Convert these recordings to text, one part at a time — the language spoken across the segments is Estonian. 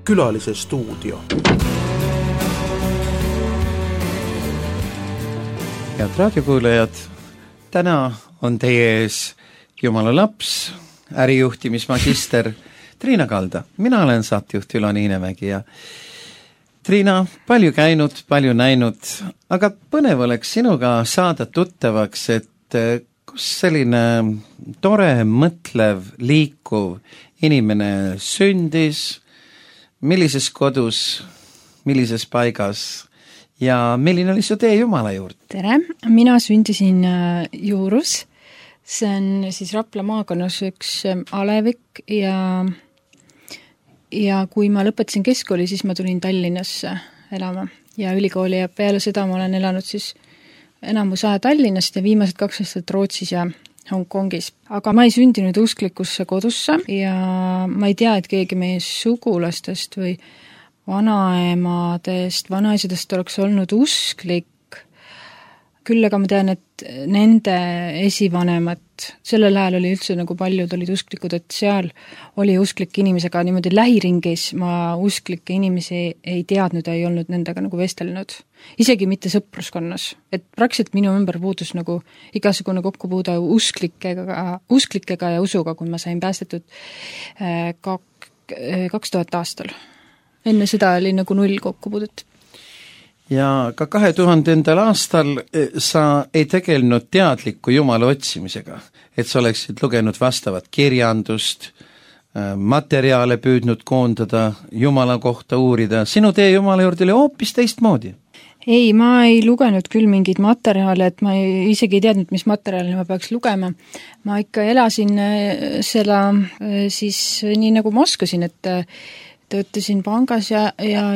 Külalise stuudio. Head raadiokuulajad, täna on teie ees Jumala laps, ärijuhtimismagister Triina Kalda. Mina olen saatejuht Ülo Niinemägi ja Triina, palju käinud, palju näinud, aga põnev oleks sinuga saada tuttavaks, et kus selline tore, mõtlev, liikuv inimene sündis, millises kodus, millises paigas ja milline oli su tee Jumala juurde? Tere, mina sündisin Juurus, see on siis Rapla maakonnas üks alevik ja kui ma lõpetasin keskkooli, siis ma tulin Tallinnasse elama ja ülikooli ja peale seda ma olen elanud siis enamus aja Tallinnast ja viimased 2 aastat Rootsis ja Hongkongis. Aga ma ei sündinud usklikusse kodusse ja ma ei tea, et keegi meie sugulastest või vanaemadest, vanaisadest oleks olnud usklik. Küll aga ma tean, et nende esivanemad, sellel ajal oli üldse nagu paljud olid usklikud, et seal oli usklik inimesega niimoodi lähiringis, ma usklikke inimesi ei teadnud ja ei olnud nendega nagu vestelnud. Isegi mitte sõpruskonnas. Et praktiliselt minu ümber puudus nagu igasugune kokkupuude usklikega ja usuga, kui ma sain päästetud 2000 aastal. Enne seda oli nagu 0 kokkupuudet. Ja ka 2000. aastal sa ei tegelenud teadliku Jumala otsimisega, et sa oleksid lugenud vastavat kirjandust, materjale püüdnud koondada, Jumala kohta uurida. Sinu tee Jumala juurde oli hoopis teistmoodi. Ei, ma ei lugenud küll mingid materjale, et ma isegi ei teadnud, mis materjali ma peaks lugema. Ma ikka elasin seda siis nii nagu ma oskasin, et töötasin pangas ja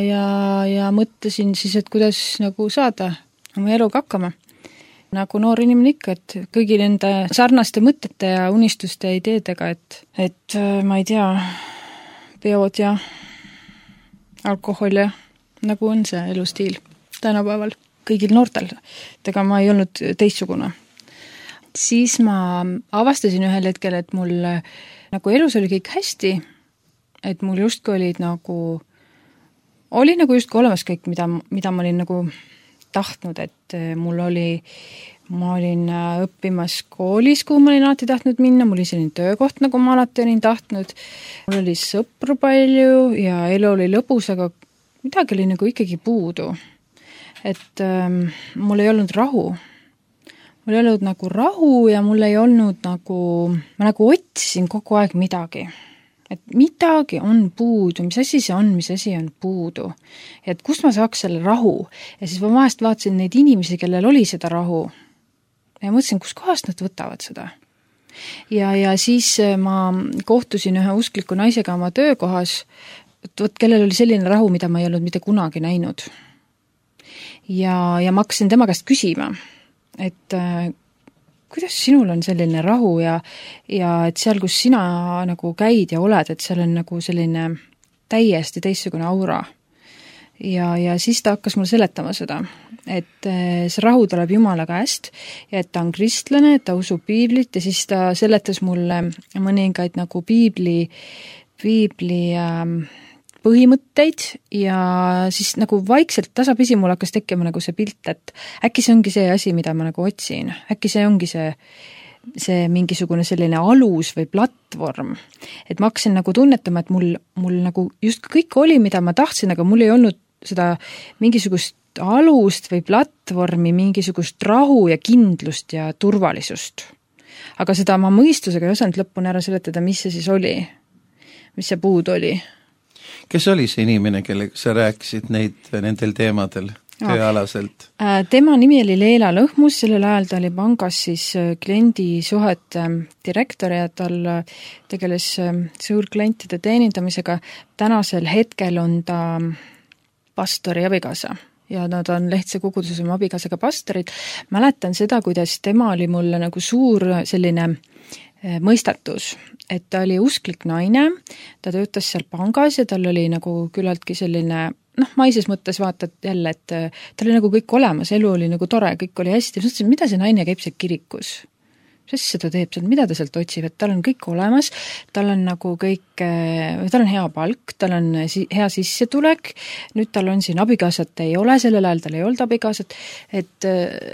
mõtlesin siis, et kuidas nagu saada oma eluga hakkama. Nagu noor inimene ikka, et kõigi nende sarnaste mõtete ja unistuste ideedega, et ma ei tea, peod ja alkohol ja nagu on see elustiil tänapäeval kõigil noortel. Ega ma ei olnud teistsugune. Siis ma avastasin ühel hetkel, et mul nagu elus oli kõik hästi, et mul justkui olid oli justkui olemas kõik, mida ma olin nagu tahtnud, et ma olin õppimas koolis, kuhu ma olin alati tahtnud minna, mul oli selline töökoht, nagu ma alati olin tahtnud, mul oli sõpru palju ja elu oli lõbus, aga midagi oli nagu ikkagi puudu. Et mul ei olnud rahu. Mul ei olnud nagu rahu ja mul ei olnud ma nagu otsisin kogu aeg midagi. Et midagi on puudu, mis asi see on, mis asi on puudu. Et kust ma saaks selle rahu? Ja siis ma vahest vaatasin neid inimesi, kellel oli seda rahu. Ja mõtlesin, kus kohast nad võtavad seda. Ja siis ma kohtusin ühe uskliku naisega oma töökohas, kellel oli selline rahu, mida ma ei olnud mitte kunagi näinud. Ja ma hakkasin tema käest küsima, et kuidas sinul on selline rahu ja et seal, kus sina nagu käid ja oled, et seal on nagu selline täiesti teistsugune aura. Ja siis ta hakkas mulle seletama seda, et see rahu tuleb Jumala käest ja et ta on kristlane, et ta usub piiblit ja siis ta seletas mulle mõningaid nagu piibli põhimõtteid ja siis nagu vaikselt tasapisi mul hakkas tekkima nagu see pilt, et äkki see ongi see asi, mida ma nagu otsin. Äkki see ongi see mingisugune selline alus või platvorm. Et ma hakkasin nagu tunnetama, et mul nagu just kõik oli, mida ma tahtsin, aga mul ei olnud seda mingisugust alust või platvormi, mingisugust rahu ja kindlust ja turvalisust. Aga seda ma mõistusega ei osanud lõpuni ära seletada, mis see siis oli, mis see puud oli. Kes oli see inimene, kellega sa rääkisid nendel teemadel tööalaselt? Tema nimi oli Leela Lõhmus, sellel ajal ta oli pangas siis kliendisuhete direktor ja tal tegeles suurklientide teenindamisega. Tänasel hetkel on ta pastori abikaasa ja nad on Lehtse koguduses oma abikaasaga pastorid. Mäletan seda, kuidas tema oli mulle nagu suur selline mõistatus, et ta oli usklik naine, ta töötas seal pangas ja tal oli nagu küllaltki selline, maises mõttes vaatad jälle, et tal oli nagu kõik olemas, elu oli nagu tore, kõik oli hästi, mõtlesin, mida see naine käib seal kirikus? ta teeb seal, mida ta sealt otsib, et tal on kõik olemas, tal on nagu kõik, tal on hea palk, tal on hea sissetulek, nüüd tal on siin abikaasat ei ole, sellel ajal tal ei olnud abikaasat, et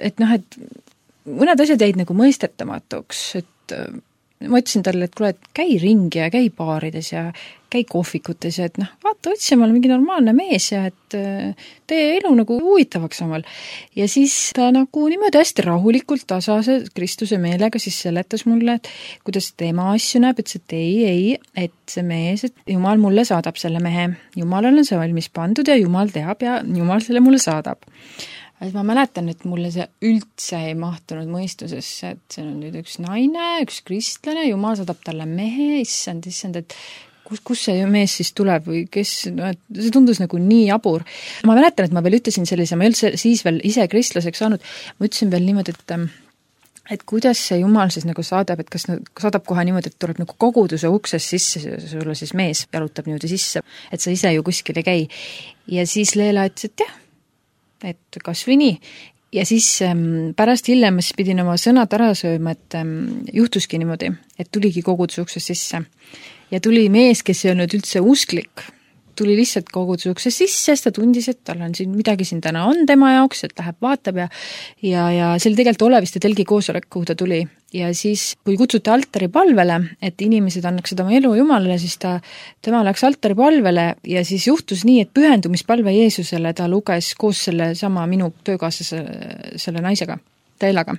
mõned asjad jäid nagu mõistetamatuks, et ma ütlesin talle, et kuule, et käi ringi ja käi baarides ja käi kohvikutes ja et vaata, otsi omale mingi normaalne mees ja et tee elu nagu huvitavaks omal. Ja siis ta nagu niimoodi hästi rahulikult, tasase Kristuse meelega siis seletas mulle, et kuidas tema asju näeb, et see et see mees, et Jumal mulle saadab selle mehe, Jumalal on see valmis pandud ja Jumal teab ja Jumal selle mulle saadab. Et ma mäletan, et mulle see üldse ei mahtunud mõistusesse, et see on nüüd üks naine, üks kristlane, Jumal saadab talle mehe, issand, et kus see mees siis tuleb või kes, see tundus nagu nii jabur. Ma mäletan, et ma veel ütlesin sellise, ma ei olnud siis veel ise kristlaseks saanud, ma ütlesin veel niimoodi, et kuidas see Jumal siis nagu saadab, et kas saadab kohe niimoodi, et tuleb nagu koguduse ukses sisse, sulle siis mees jalutab niimoodi sisse, et sa ise ju kuskil ei käi. Ja siis Leela ütles, et jah, et kas või nii. Ja siis pärast hiljem siis pidin oma sõnad ära sööma, et juhtuski niimoodi, et tuligi koguduse ukses sisse. Ja tuli mees, kes ei olnud üldse usklik, tuli lihtsalt koguduse ukse sisse, sest ta tundis, et tal on siin midagi siin täna on tema jaoks, et läheb vaatab ja see oli tegelikult Oleviste telgi koosolek, kuhu ta tuli. Ja siis, kui kutsuti altari palvele, et inimesed annaksid oma elu Jumalale, siis tema läks altari palvele ja siis juhtus nii, et pühendumispalve Jeesusele ta luges koos selle sama minu töökaaslase selle naisega, Teelaga.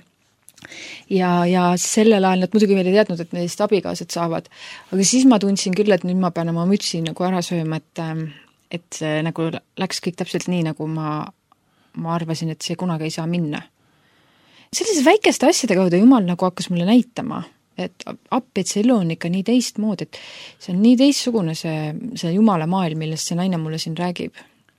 Ja sellel ajal nad muidugi veel ei teadnud, et neist abikaased saavad. Aga siis ma tundsin küll, et nüüd ma pean oma mütsi nagu ära sööma, et see nagu läks kõik täpselt nii, nagu ma arvasin, et see kunagi ei saa minna. Sellise väikeste asjade kaudu Jumal nagu hakkas mulle näitama, et appi, et see elu on ikka nii teistmoodi, et see on nii teistsugune see Jumala maailm, millest see naine mulle siin räägib.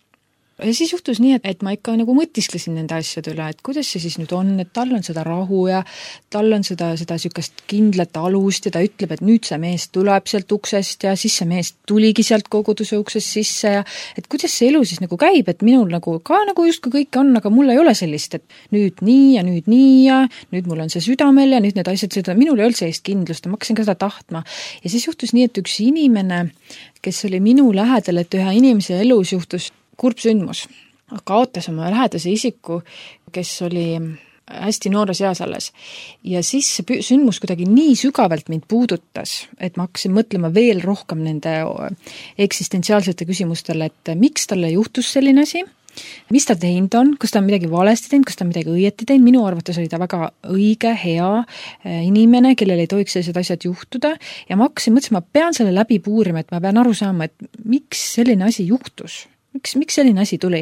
Ja siis juhtus nii, et ma ikka nagu mõtisklesin nende asjade üle, et kuidas see siis nüüd on, et tal on seda rahu ja tal on seda sükast kindlat alust ja ta ütleb, et nüüd see mees tuleb sealt uksest ja siis see mees tuligi sealt koguduse uksest sisse ja et kuidas see elu siis nagu käib, et minul nagu ka nagu justkui kõik on, aga mul ei ole sellist, et nüüd nii ja nüüd mul on see südamel ja nüüd need asjad, minul ei olnud sellist kindlust ja ma hakkasin ka seda tahtma. Ja siis juhtus nii, et üks inimene, kes oli minu lähedal, et ühe inimese elus juhtus kurb sündmus, kaotas oma lähedase isiku, kes oli hästi noores eas alles. Ja siis see sündmus kuidagi nii sügavalt mind puudutas, et ma hakkasin mõtlema veel rohkem nende eksistentsiaalsete küsimustele, et miks talle juhtus selline asi, mis ta teinud on, kas ta on midagi valesti teinud, kas ta on midagi õieti teinud, minu arvates oli ta väga õige, hea inimene, kellel ei tohiks sellised asjad juhtuda ja ma hakkasin mõtlema, ma pean selle läbi puurima, et ma pean aru saama, et miks selline asi juhtus. Miks selline asi tuli?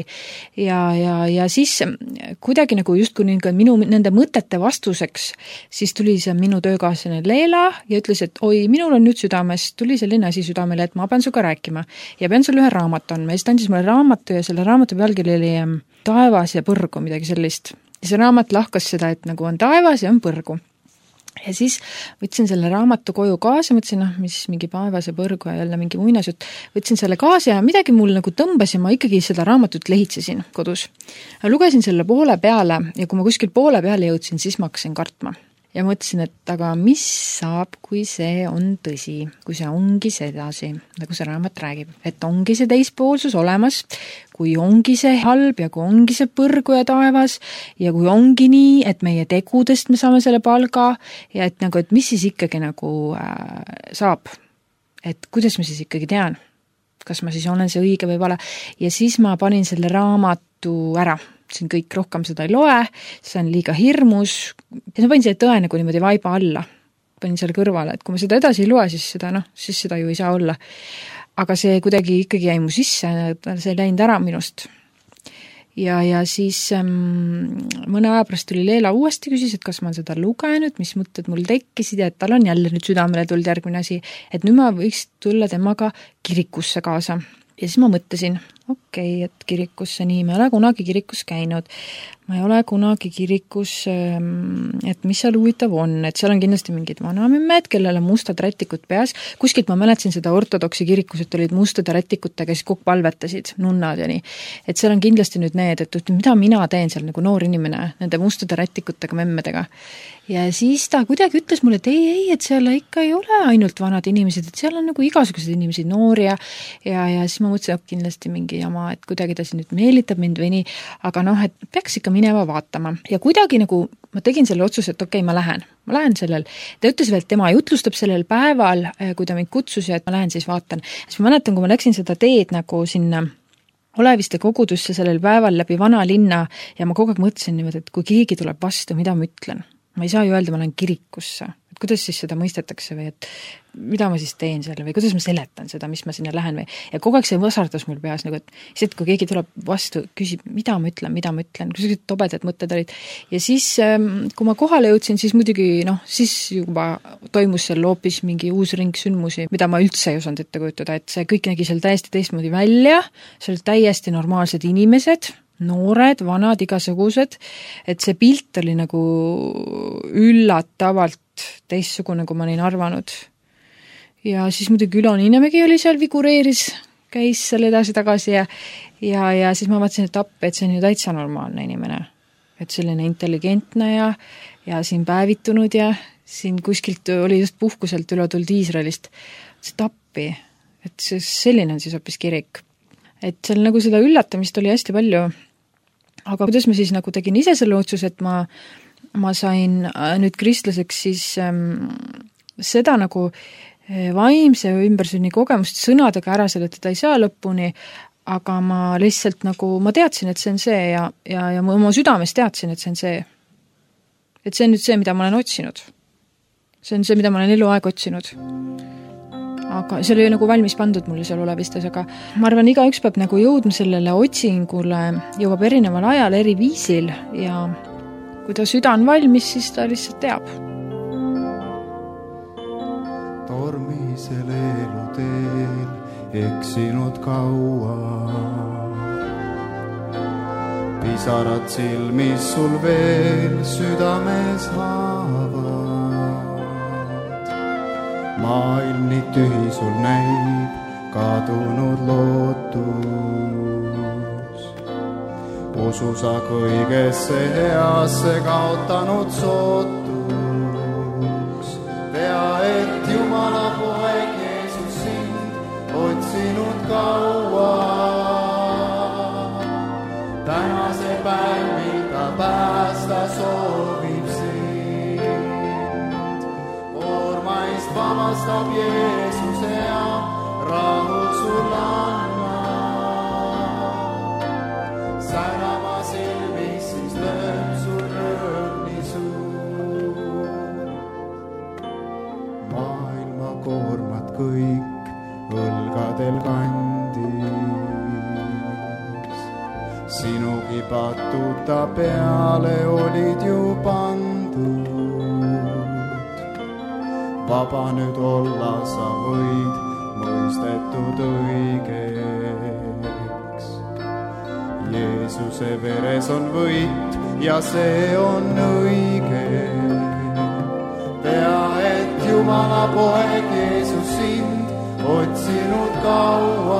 Ja siis kuidagi nagu justkui minu nende mõtete vastuseks, siis tuli see minu töökaaslane Leela ja ütles, et oi, minul on nüüd südames, tuli selline asi südamele, et ma pean suga rääkima ja pean sulle ühe raamatu andma. Ja siis ta andis mulle raamatu ja selle raamatu pealkiri oli Taevas ja põrgu, midagi sellist. Ja see raamat lahkas seda, et nagu on taevas ja on põrgu. Ja siis võtsin selle raamatu koju kaasa, mõtlesin, mis mingi taevas ja põrgu ja jälle mingi muinasjutt, võtsin selle kaasa ja midagi mul nagu tõmbas ja ma ikkagi seda raamatut lehitsesin kodus. Lugesin selle poole peale ja kui ma kuskil poole peale jõudsin, siis ma hakkasin kartma. Ja mõtlesin, et aga mis saab, kui see on tõsi, kui see ongi sedasi, nagu see raamat räägib, et ongi see teispoolsus olemas, kui ongi see halb ja kui ongi see põrgu ja taevas ja kui ongi nii, et meie tegudest me saame selle palga ja et nagu, et mis siis ikkagi nagu saab, et kuidas ma siis ikkagi tean, kas ma siis olen see õige või vale ja siis ma panin selle raamatu ära. Siin kõik rohkem seda ei loe, see on liiga hirmus ja ma panin selle tõe nagu niimoodi vaiba alla, panin selle kõrvale, et kui ma seda edasi ei loe, siis seda ju ei saa olla. Aga see kuidagi ikkagi jäi mu sisse, see ei läinud ära minust. Ja siis mõne aja pärast tuli Leela uuesti küsis, et kas ma seda lugenud, mis mõtted mul tekkisid ja et tal on jälle nüüd südamele tulnud järgmine asi, et nüüd ma võiks tulla temaga kirikusse kaasa. Ja siis ma mõtlesin, okei, et kirikusse nii, ma ei ole kunagi kirikus käinud, ma ei ole kunagi kirikus, et mis seal huvitav on, et seal on kindlasti mingid vanamemmed, kellel on mustad rätikud peas, kuskilt ma mäletasin seda ortodoksi kirikus, et olid mustade rätikutega, siis kokku palvetasid, nunnad ja nii. Et seal on kindlasti nüüd need, et mida mina teen seal nagu noor inimene, nende mustade rätikutega, memmedega. Ja siis ta kuidagi ütles mulle, et ei, et seal ikka ei ole ainult vanad inimesed, et seal on nagu igasugused inimesed, noori ja siis ma mõtlesin, et kindlasti mingi jama, et kuidagi ta siin nüüd meelitab mind või nii, aga et peaks ikka minema vaatama. Ja kuidagi nagu ma tegin selle otsuse, et okei, ma lähen sellel. Ta ütles veel, et tema jutlustab sellel päeval, kui ta mind kutsus ja et ma lähen siis vaatan. Siis ma mäletan, kui ma läksin seda teed nagu sinna Oleviste kogudusse sellel päeval läbi vana linna ja ma kogu aeg mõtlesin niimoodi, et kui keegi tuleb vastu, mida ma ütlen? Ma ei saa ju öelda, ma lähen kirikusse. Et kuidas siis seda mõistetakse või et mida ma siis teen seal või kuidas ma seletan seda, mis ma sinna lähen või. Ja kogu aeg see võsardus mul peas, nagu et kui keegi tuleb vastu, küsib, mida ma ütlen, kui tobedad mõtted olid. Ja siis, kui ma kohale jõudsin, siis muidugi, siis juba toimus seal hoopis mingi uus ring sündmusi, mida ma üldse ei osanud ette kujutada, et see kõik nägi seal täiesti teistmoodi välja, seal täiesti normaalsed inimesed, noored, vanad, igasugused, et see pilt oli nagu üllatavalt teistsugune, kui ma olin arvanud. Ja siis muidugi Ülo Niinemägi oli seal, vigureeris, käis seal edasi-tagasi ja siis ma mõtlesin, et see on ju täitsa normaalne inimene. Et selline intelligentne ja siin päevitunud ja siin kuskilt oli just puhkuselt Ülo tulnud Iisraelist. See tappi, et selline on siis hoopis kirik. Et seal nagu seda üllatamist oli hästi palju. Aga kuidas ma siis nagu tegin ise selle otsus, et ma sain nüüd kristlaseks siis seda nagu vaimse ümbersünni kogemust sõnadega ära seletada ei saa lõpuni, aga ma lihtsalt nagu, ma teadsin, et see on see ja ma oma südames teadsin, et see on see. Et see on nüüd see, mida ma olen otsinud. See on see, mida ma olen eluaeg otsinud. Aga see oli nagu valmis pandud mulle seal Olevistes, aga ma arvan, igaüks peab nagu jõudma sellele otsingule, jõuab erineval ajal, eri viisil ja kui ta süda on valmis, siis ta lihtsalt teab. Tormisel eluteel eksinud kaua, pisarad silmis sul veel südames haavad. Maailm nii tühi sul näib, kadunud lootus. Usu sa kõigesse heasse kaotanud sootus. Tea, et Jumala poeg Jeesus sind otsinud kaua. Tänase päev, mil ta päästa soovib sind. Vabastab Jeesuse ja rahu sul anna. Särama silmis, siis lööb sul rõõm nii suur. Maailma koormad kõik õlgadel kandis. Sinugi patuta peale olid ju pandud. Vaba nüüd olla sa võid, mõistetud õigeks. Jeesuse veres on võit ja see on õige. Tea, et Jumala poeg Jeesus sind otsinud kaua.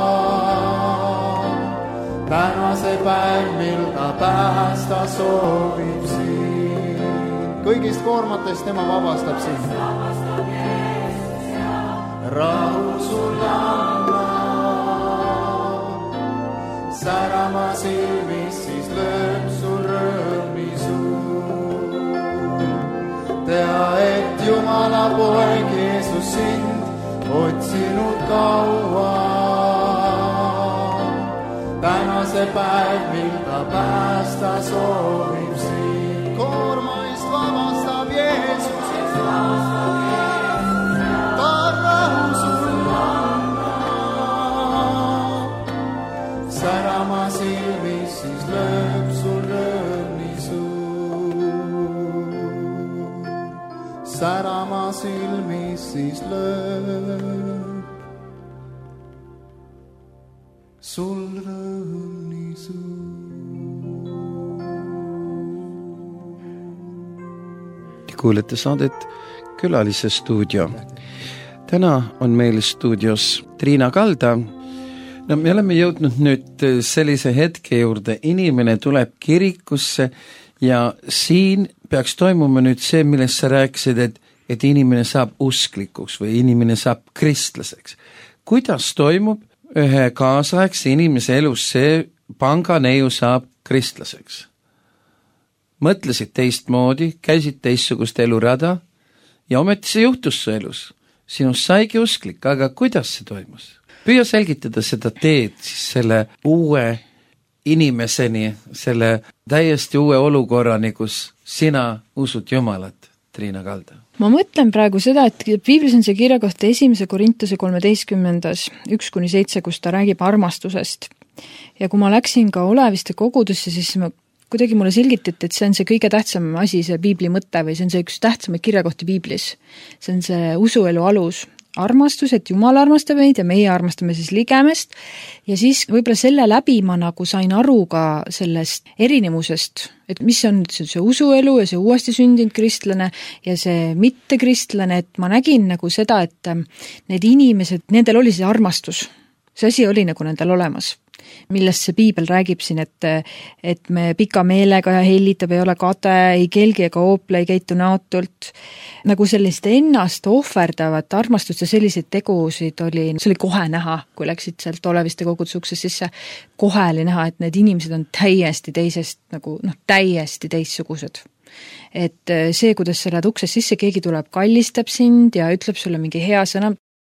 Tänase päev, mil ta päästa soovib sind. Kõigist koormatest tema vabastab sind. Rahu sul anna. Särama silmis, siis lööb sul rõõmi suur. Tea, et Jumala poeg Jeesus sind otsinud kaua. Tänase päev, mil ta päästa soovib sind. Koormaist vabastab Jeesus. Ta rahu sul anna. Särama silmis, siis lööb sul rõõmi suur. Särama silmis, siis lööb sul kuulete saadet Külalise stuudio. Täna on meil stuudios Triina Kalda. No, me oleme jõudnud nüüd sellise hetke juurde, inimene tuleb kirikusse ja siin peaks toimuma nüüd see, millest sa rääkisid, et inimene saab usklikuks või inimene saab kristlaseks. Kuidas toimub ühe kaasaegse inimese elus see panganeiu saab kristlaseks? Mõtlesid teistmoodi, käisid teistsugust elurada ja ometi see juhtus su elus. Sinust saigi usklik, aga kuidas see toimus? Püüa selgitada seda teed siis selle uue inimeseni, selle täiesti uue olukorrani, kus sina usud Jumalat, Triina Kalda. Ma mõtlen praegu seda, et Piiblis on see kirja kohta 1. Korintuse 13. 1-7, kus ta räägib armastusest. Ja kui ma läksin ka oleviste kogudusse, siis kuidagi mulle selgitati, et see on see kõige tähtsam asi, see Piibli mõte või see on see üks tähtsamaid kirjakohti Piiblis. See on see usuelu alus. Armastus, et Jumal armastab meid ja meie armastame siis ligemest. Ja siis võib-olla selle läbi ma nagu sain aru ka sellest erinevusest, et mis on see usuelu ja see uuesti sündinud kristlane ja see mittekristlane, et ma nägin nagu seda, et need inimesed, nendel oli see armastus. See asi oli nagu nendel olemas. Millest see Piibel räägib siin, et me pika meelega ja hellitab, ei ole kade, ei kelgi ega oople, ei käitu näotult. Nagu sellist ennast ohverdavat armastust ja selliseid tegusid oli, see oli kohe näha, kui läksid sealt oleviste kogudusuksest sisse, kohe oli näha, et need inimesed on täiesti teisest, nagu täiesti teistsugused. Et see, kuidas sa lähed uksest sisse, keegi tuleb, kallistab sind ja ütleb sulle mingi hea sõna,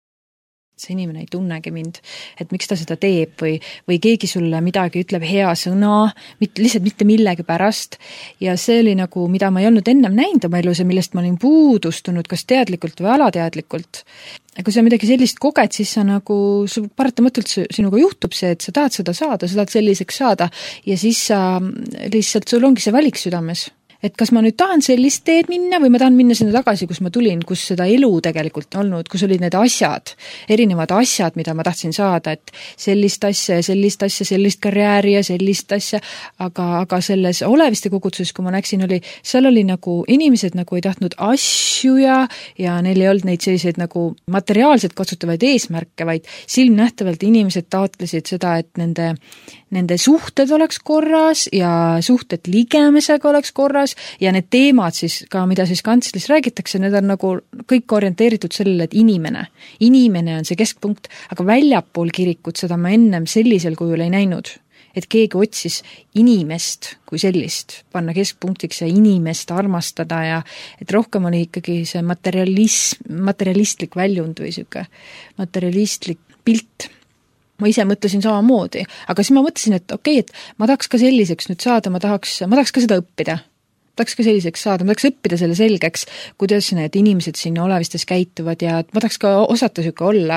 see inimene ei tunnegi mind, et miks ta seda teeb või keegi sulle midagi ütleb hea sõna, lihtsalt mitte millegi pärast ja see oli nagu, mida ma ei olnud ennem näinud oma elus ja millest ma olin puudustunud, kas teadlikult või alateadlikult. Ja kui sa midagi sellist koged, siis sa nagu, paratamatult sinuga juhtub see, et sa tahad seda saada, sa tahad selliseks saada ja siis sa lihtsalt, sul ongi see valik südames. Et kas ma nüüd tahan sellist teed minna või ma tahan minna sinna tagasi, kus ma tulin, kus seda elu tegelikult olnud, kus olid need asjad, erinevad asjad, mida ma tahtsin saada, et sellist asja, sellist karjääri ja sellist asja, aga selles oleviste koguduses, kui ma näksin, seal oli nagu inimesed nagu ei tahtnud asju ja neil ei olnud neid selliseid nagu materiaalselt katsutavaid eesmärke, vaid silmnähtavalt inimesed taotlesid seda, et nende suhted oleks korras ja suhted ligemesega oleks korras ja need teemad siis ka, mida siis kantslis räägitakse, need on nagu kõik orienteeritud sellele, et inimene on see keskpunkt, aga väljapool kirikut seda ma ennem sellisel kujul ei näinud, et keegi otsis inimest kui sellist, panna keskpunktiks ja inimest armastada ja et rohkem oli ikkagi see materialistlik väljund või siuke materialistlik pilt. Ma ise mõtlesin samamoodi, aga siis ma mõtlesin, et okei, et ma tahaks ka selliseks nüüd saada, ma tahaks ka seda õppida. Tahaks ka selliseks saada, ma tahaks õppida selle selgeks, kuidas need inimesed siin olevistes käituvad ja ma tahaks ka osata siuke olla.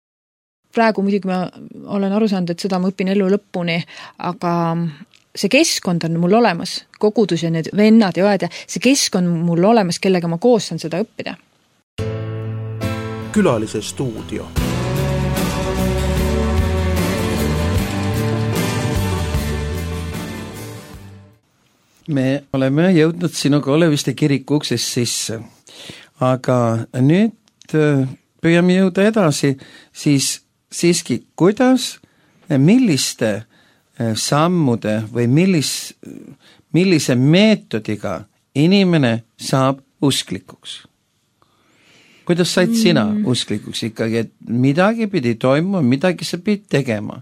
Praegu muidugi ma olen aru saanud, et seda ma õpin elu lõpuni, aga see keskkond on mul olemas, kogudus ja need vennad ja õed ja see keskkond on mul olemas, kellega ma koos saan seda õppida. Külalise stuudio. Me oleme jõudnud sinuga oleviste kiriku uksest sisse, aga nüüd püüame jõuda edasi, siis siiski, kuidas, milliste sammude või millise meetodiga inimene saab usklikuks? Kuidas said sina usklikuks ikkagi, et midagi pidi toimuma, midagi sa pidi tegema?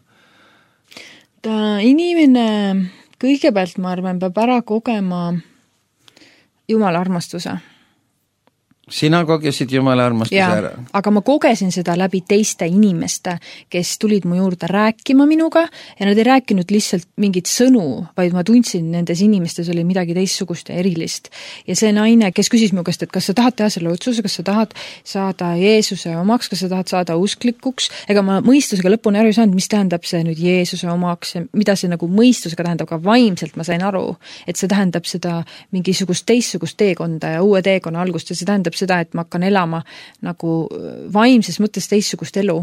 Inimene kõigepealt, ma arvan, peab ära kogema Jumala armastuse. Sina kogesid Jumala armastuse ära? Aga ma kogesin seda läbi teiste inimeste, kes tulid mu juurde rääkima minuga ja nad ei rääkinud lihtsalt mingit sõnu, vaid ma tundsin, nendes inimestes oli midagi teistsugust ja erilist. Ja see naine, kes küsis mu käest, et kas sa tahad teha selle otsuse, kas sa tahad saada Jeesuse omaks, kas sa tahad saada usklikuks, ega ma mõistusega lõpuni aru ei saanud, mis tähendab see nüüd Jeesuse omaks ja mida see nagu mõistusega tähendab, aga vaimselt ma sain aru, et see tähendab seda mingisugust teistsugust teekonda ja uue teekonna algust ja see tähendab seda, et ma hakkan elama nagu vaimses mõttes teistsugust elu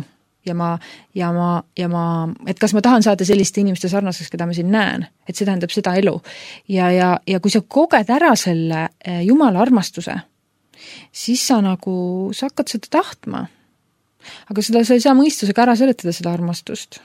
et kas ma tahan saada selliste inimeste sarnaseks, keda ma siin näen, et see tähendab seda elu. Ja kui sa koged ära selle Jumala armastuse, siis sa hakkad seda tahtma. Aga seda sa ei saa mõistusega ära seletada, seda armastust.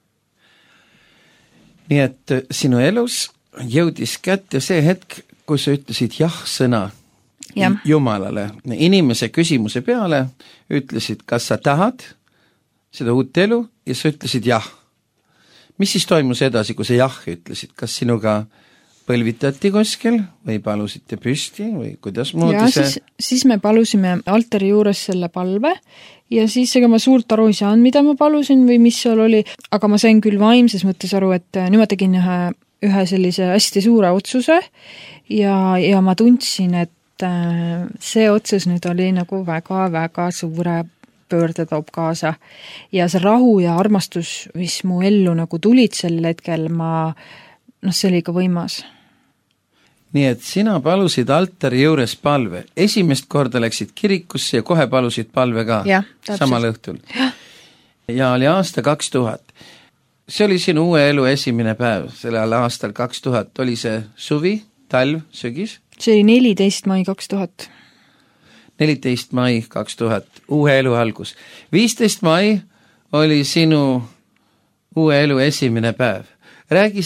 Nii et sinu elus jõudis kätte see hetk, kui sa ütlesid jah-sõna Jumalale. Inimese küsimuse peale ütlesid, kas sa tahad seda uut elu ja sa ütlesid jah. Mis siis toimus edasi, kui sa jah ütlesid? Kas sinuga põlvitati kuskil või palusite püsti või kuidas moodi see? Siis me palusime altari juures selle palve ja siis ega ma suurt aru ei saanud, mida ma palusin või mis seal oli, aga ma sain küll vaimses mõttes aru, et nüüd ma tegin ühe sellise hästi suure otsuse ja ma tundsin, et see otsus nüüd oli nagu väga-väga suure pöörde toob kaasa. Ja see rahu ja armastus, mis mu ellu nagu tulid sel hetkel, see oli ikka võimas. Nii et sina palusid altari juures palve. Esimest korda läksid kirikusse ja kohe palusid palve ka samal õhtul. Ja oli aasta 2000. See oli sinu uue elu esimene päev. Sellel aastal 2000 oli see suvi, talv, sügis? See oli 14. mai 2000. 14. mai 2000, uue elu algus. 15. mai oli sinu uue elu esimene päev. Räägi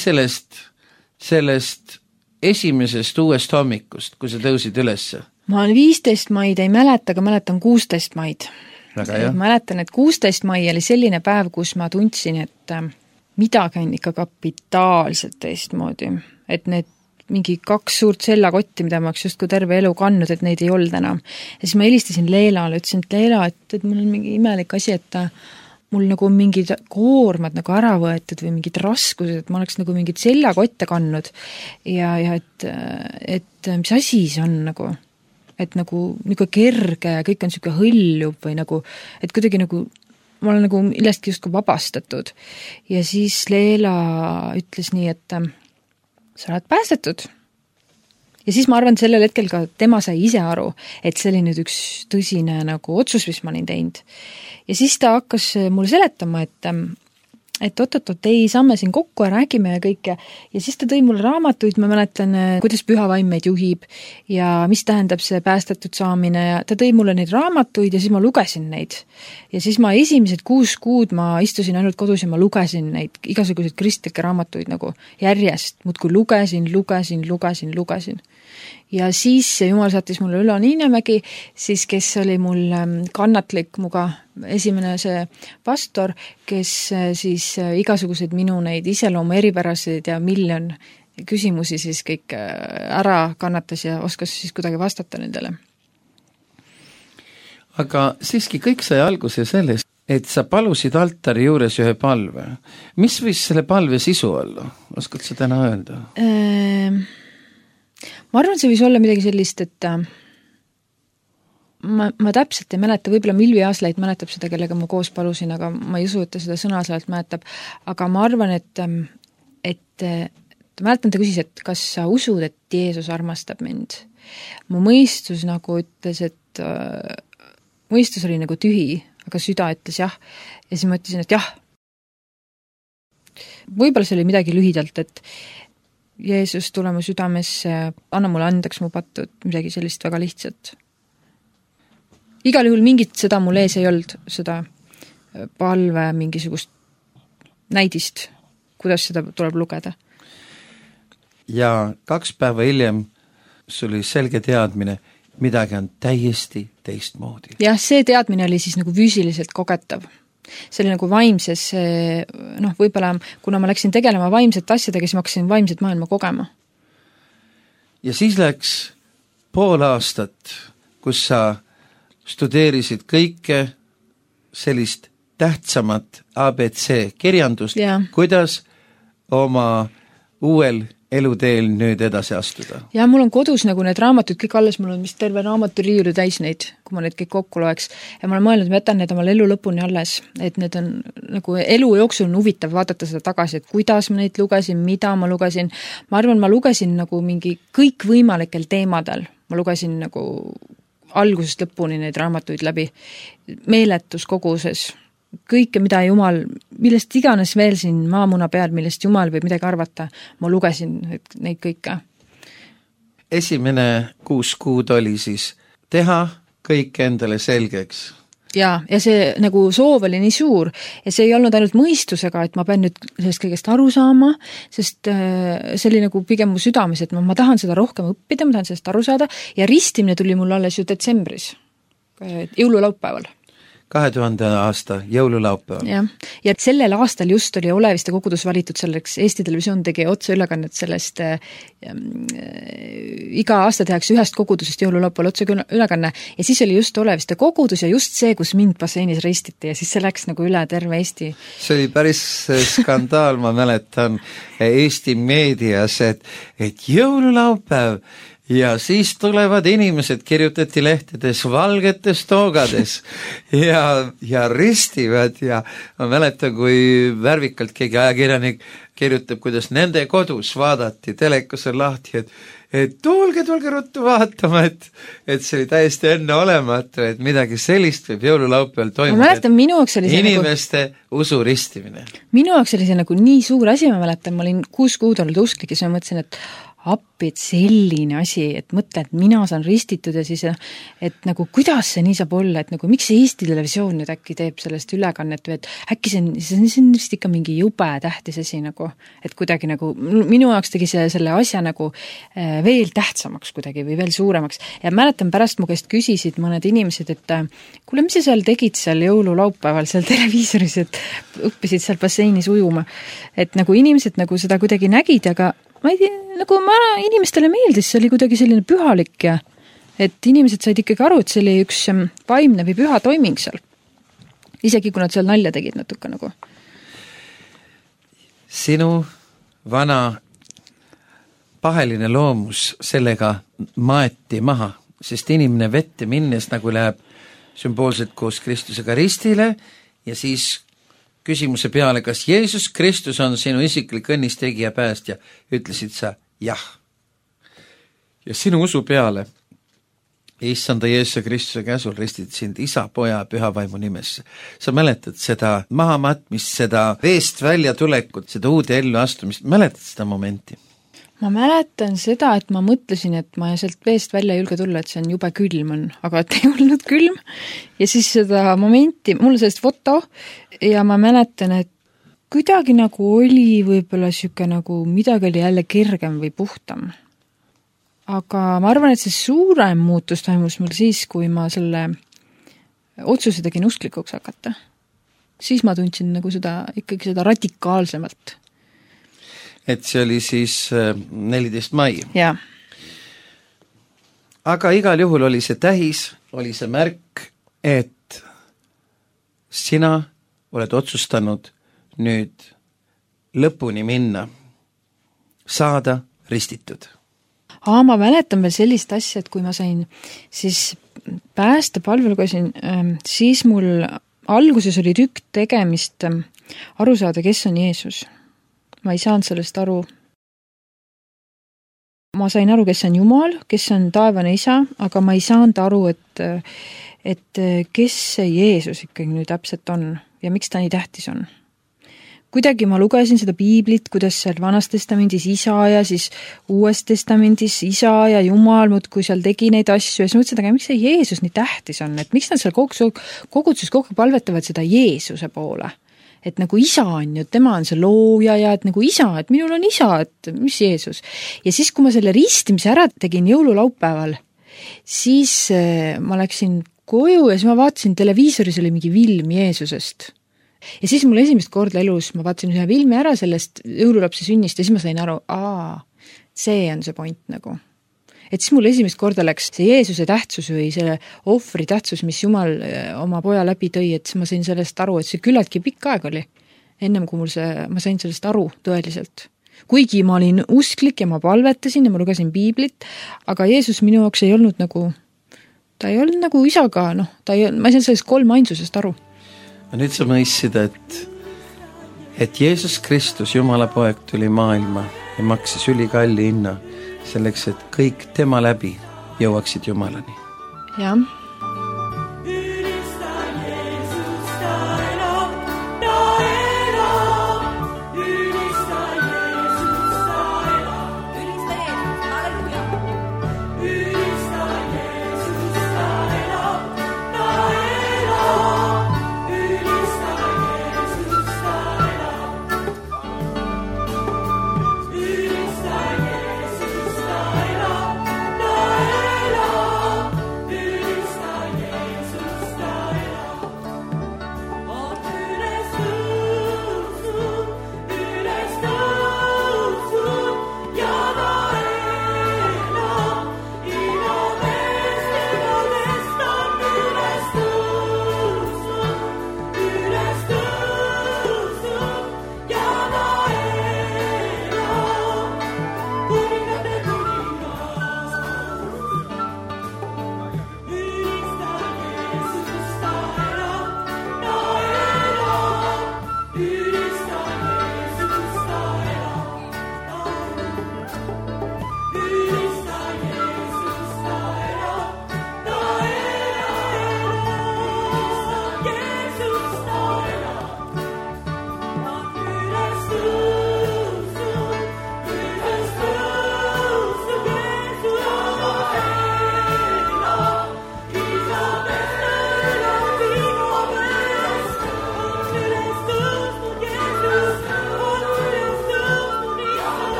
sellest esimesest uuest hommikust, kui sa tõusid ülesse. Ma 15. maid ei mäleta, aga mäletan 16. maid. Mäletan, et 16. mai oli selline päev, kus ma tundsin, et midagi on ikka kapitaalselt teistmoodi. Et need mingi 2 suurt sellakotti, mida ma oleks just kui terve elu kandnud, et neid ei olnud enam. Ja siis ma helistasin Leelale, ütlesin, et Leela, et mul on mingi imelik asi, et mul nagu on mingid koormad nagu ära võetud või mingid raskused, et ma oleks nagu mingid sellakotte kandnud ja et mis asi see on nagu, et nagu kerge ja kõik on siuke hõljub või nagu, et kuidagi nagu ma olen nagu millestki justkui vabastatud. Ja siis Leela ütles nii, et sa oled päästetud. Ja siis ma arvan, et sellel hetkel ka tema sai ise aru, et see oli nüüd üks tõsine nagu otsus, mis ma olin teinud. Ja siis ta hakkas mulle seletama, et oot, ei, saame siin kokku ja räägime ja kõik ja siis ta tõi mulle raamatuid, ma mäletan, kuidas püha vaim meid juhib ja mis tähendab see päästetud saamine ja ta tõi mulle neid raamatuid ja siis ma lugesin neid. Ja siis ma esimesed 6 kuud ma istusin ainult kodus ja ma lugesin neid igasuguseid kristlikke raamatuid nagu järjest, muudkui lugesin. Ja siis Jumal saatis mulle Ülo Niinemägi, siis kes oli mul kannatlik muga, esimene see pastor, kes siis igasugused minu neid iseloomu eripärasid ja miljon küsimusi siis kõik ära kannatas ja oskas siis kuidagi vastata nendele. Aga siiski kõik sai alguse sellest, et sa palusid altari juures ühe palve. Mis võis selle palve sisu olla? Oskad sa täna öelda? Ma arvan, see võis olla midagi sellist, et ma täpselt ei mäleta, võib-olla Milvi Aaslaid mäletab seda, kellega ma koos palusin, aga ma ei usu, et ta seda sõnaselt mäletab. Aga ma arvan, et mäletan, ta küsis, et kas sa usud, et Jeesus armastab mind. Mu mõistus nagu ütles, et mõistus oli nagu tühi, aga süda ütles jah. Ja siis ma ütlesin, et jah. Võib-olla see oli midagi lühidalt, et Jeesus, tule mu südamesse, anna mulle andeks mu patud, midagi sellist väga lihtsat. Igal juhul mingit seda mul ees ei olnud, seda palve mingisugust näidist, kuidas seda tuleb lugeda. Ja 2 päeva hiljem sul oli selge teadmine, midagi on täiesti teistmoodi. Jah, see teadmine oli siis nagu füüsiliselt kogetav. See oli nagu vaimses, võib-olla kuna ma läksin tegelema vaimsete asjadega, siis ma hakkasin vaimset maailma kogema. Ja siis läks pool aastat, kus sa studeerisid kõike sellist tähtsamat ABC kirjandust, kuidas oma uuel eluteel nüüd edasi astuda. Ja mul on kodus nagu need raamatud kõik alles, mul on vist terve raamaturiiuli täis neid, kui ma neid kõik kokku loeks. Ja ma olen mõelnud, et ma jätan need omal elu lõpuni alles, et need on nagu elu jooksul on huvitav vaadata seda tagasi, et kuidas ma neid lugesin, mida ma lugesin. Ma arvan, ma lugesin nagu mingi kõik võimalikel teemadel. Ma lugesin nagu algusest lõpuni neid raamatuid läbi meeletus koguses. Kõike, mida Jumal, millest iganes veel siin maamuna peal, millest Jumal võib midagi arvata, ma lugesin neid kõike. Esimene 6 kuud oli siis teha kõik endale selgeks. ja see nagu soov oli nii suur ja see ei olnud ainult mõistusega, et ma pean nüüd sellest kõigest aru saama, sest see oli nagu pigem mu südames, et ma tahan seda rohkem õppida, ma tahan sellest aru saada ja ristimine tuli mul alles ju detsembris, jõululaupäeval. 2000. aasta jõululaupäeval. Jah, ja sellel aastal just oli Oleviste kogudus valitud selleks, Eesti Televisioon tegi otseülekannet sellest, iga aasta tehakse ühest kogudusest jõululaupäeval otseülekanne ja siis oli just Oleviste kogudus ja just see, kus mind basseinis ristiti ja siis see läks nagu üle terve Eesti. See oli päris skandaal, ma mäletan Eesti meedias, et jõululaupäev ja siis tulevad inimesed, kirjutati lehtedes valgetes toogades ja ristivad ja ma mäletan, kui värvikalt keegi ajakirjanik kirjutab, kuidas nende kodus vaadati, telekas on lahti, et tulge ruttu vaatama, et see oli täiesti enneolematu, et midagi sellist võib jõululaupäeval toimuma. Ma mäletan, minu jaoks oli see inimeste usu ristimine. Minu jaoks oli see nagu nii suur asi, ma mäletan, ma olin 6 kuud olnud usklik ja siis ma mõtlesin, et appi, et selline asi, et mõtle, et mina saan ristitud ja siis, et nagu kuidas see nii saab olla, et nagu miks Eesti Televisioon nüüd äkki teeb sellest ülekannet või et äkki see on vist ikka mingi jube tähtis asi nagu, et kuidagi nagu minu jaoks tegi selle asja nagu veel tähtsamaks kuidagi või veel suuremaks ja mäletan pärast mu käest küsisid mõned inimesed, et kuule, mis sa seal tegid seal jõululaupäeval seal televiisoris, et õppisid seal basseinis ujuma, et nagu inimesed nagu seda kuidagi nägid, aga ma ei tea, nagu inimestele meeldis, see oli kuidagi selline pühalik ja et inimesed said ikkagi aru, et see oli üks vaimne või püha toiming seal. Isegi kui nad seal nalja tegid natuke nagu. Sinu vana paheline loomus sellega maeti maha, sest inimene vette minnes nagu läheb sümboolselt koos Kristusega ristile ja siis küsimuse peale, kas Jeesus Kristus on sinu isiklik õnnistegija päästja, ütlesid sa jah. Ja sinu usu peale, issanda Jeesuse Kristuse käsul ristid sind isa, poja, püha vaimu nimesse. Sa mäletad seda mahamatmist, seda veest välja tulekut, seda uude ellu astumist, mäletad seda momenti? Ma mäletan seda, et ma mõtlesin, et ma sealt veest välja ei julge tulla, et see on jube külm on, aga et ei olnud külm. Ja siis seda momenti, mul sellest foto ja ma mäletan, et kuidagi nagu oli võib-olla siuke nagu midagi oli jälle kergem või puhtam. Aga ma arvan, et see suurem muutus toimus mul siis, kui ma selle otsuse tegin usklikuks hakata. Siis ma tundsin nagu seda, ikkagi seda radikaalsemalt. Et see oli siis 14. mai. Ja. Aga igal juhul oli see tähis, oli see märk, et sina oled otsustanud nüüd lõpuni minna, saada ristitud. Ma mäletan veel sellist asja, et kui ma sain siis päästepalvel käisin, siis mul alguses oli tükk tegemist aru saada, kes on Jeesus. Ma ei saanud sellest aru. Ma sain aru, kes on Jumal, kes on taevane isa, aga ma ei saanud aru, et kes see Jeesus ikkagi nüüd täpselt on ja miks ta nii tähtis on. Kuidagi ma lugesin seda piiblit, kuidas seal Vanas testamendis isa ja siis Uues testamendis isa ja Jumal muudkui seal tegi neid asju ja siis mõtlesin, aga miks see Jeesus nii tähtis on, et miks nad seal koguduses kogu palvetavad seda Jeesuse poole. Et nagu isa on ju, tema on see looja ja et nagu isa, et minul on isa, et mis Jeesus. Ja siis, kui ma selle ristimise ära tegin jõululaupäeval, siis ma läksin koju ja siis ma vaatasin, televiisoris oli mingi film Jeesusest. Ja siis mul esimest korda elus, ma vaatasin ühe filmi ära sellest jõululapse sünnist ja siis ma sain aru, see on see point nagu. Et siis mul esimest korda läks see Jeesuse tähtsus või see ohvri tähtsus, mis Jumal oma poja läbi tõi, et siis ma sain sellest aru, et see küllaltki pikk aeg oli, ennem kui ma sain sellest aru tõeliselt. Kuigi ma olin usklik ja ma palvetasin ja ma lugesin piiblit, aga Jeesus minu jaoks ei olnud nagu, ta ei olnud nagu isaga, ma ei sain sellest 3 ainsusest aru. Nüüd sa mõistsid, et Jeesus Kristus, Jumala poeg, tuli maailma ja maksis ülikalli hinna selleks, et kõik tema läbi jõuaksid Jumalani. Jah.